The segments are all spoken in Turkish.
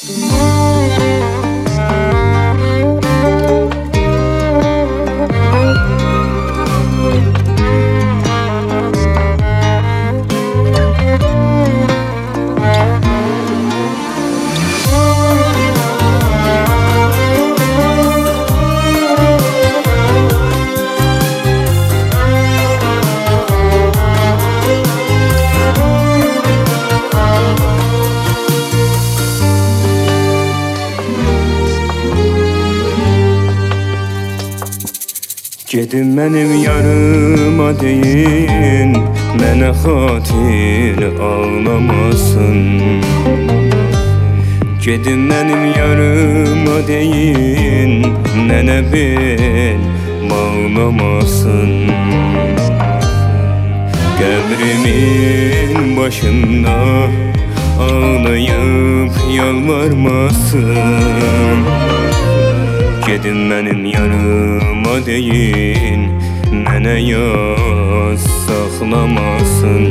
Gedim benim yarıma deyin, mənə xatir ağlamasın. Gedim benim yarıma deyin, mənə bel bağlamasın. Qəbrimin başında ağlayıp yalvarmasın. Gedim benim yarıma deyin, mənə yaz saxlamasın.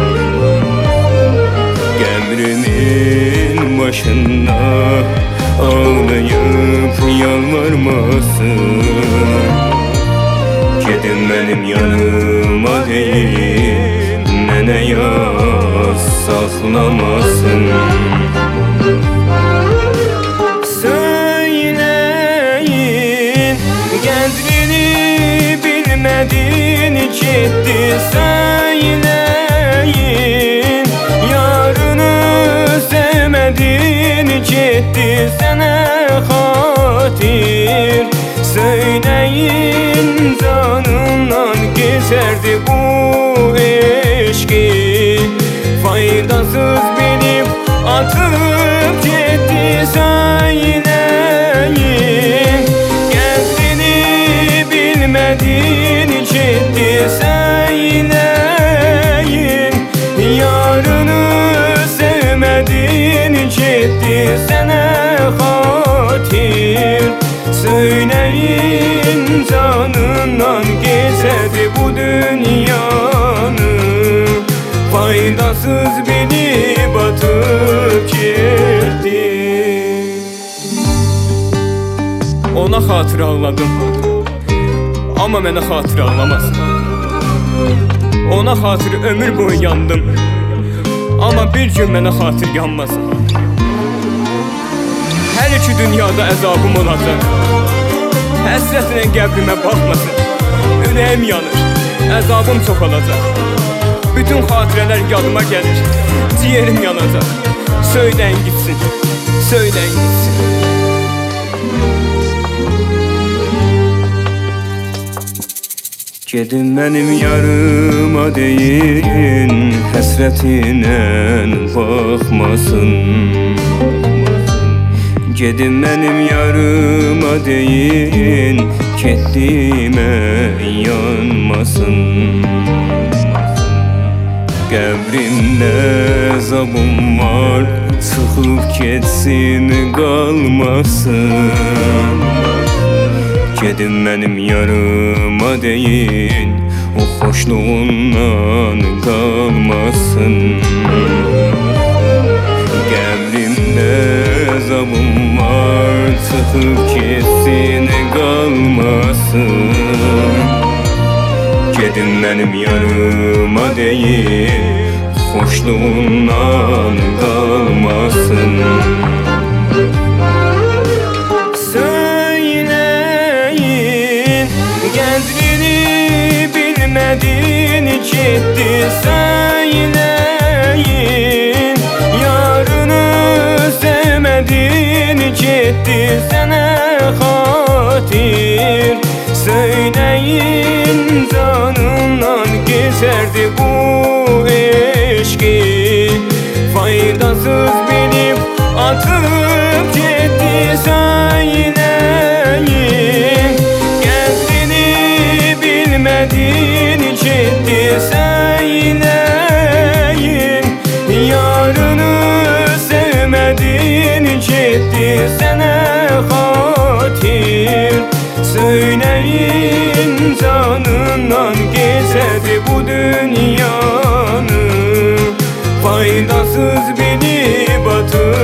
Qəbrimin başında ağlayıp yalvarmasın. Gedim benim yarıma deyin, mənə yaz saxlamasın. Bilmedin gitti söyleyin, yarını sevmedin gitti sana hatir. Söyleyin canından geçerdi bu eşki, faydasız bilip atıp gitti söyleyin. Bilmedin ciddi söyleyin, yarını sevmedin ciddi sana hatir. Söyleyin canından geçerdi bu dünyanı, faydasız beni batıp gitti. Ona hatır ağladım, ama mənə xatir ağlamaz. Ona xatir ömür boyu yandım, ama bir gün mənə xatir yanmaz. Hər iki dünyada əzabım olacaq, həsrətlə qəbrimə baxmasın. Ürəyim yanır, əzabım çox olacaq. Bütün xatirələr yadıma gəlir, ciğerim yanacaq. Söyləyin gitsin, söyləyin gitsin. Gedim benim yarıma deyin, həsrətinen baxmasın. Gedim benim yarıma deyin, getdimə yanmasın. Qəbrimdə zabım var, çıxıb getsin qalmasın. Gedim benim yarıma deyin, o xoşluğundan qalmasın. Qəbrimdə zabım var, çıxıb getsin qalmasın. Gedim benim yarıma deyin, xoşluğundan qalmasın. Bilmedin gitti söyleyin, yarını sevmedin gitti sana hatir. Söyleyin canından geçerdi bu eşki, faydasız bilip atıp gitti söyleyin. Bilmedin ciddi söyleyin, yarını sevmedin ciddi sana hatir. Söyleyin canından geçerdi bu dünyanı, faydasız beni batır.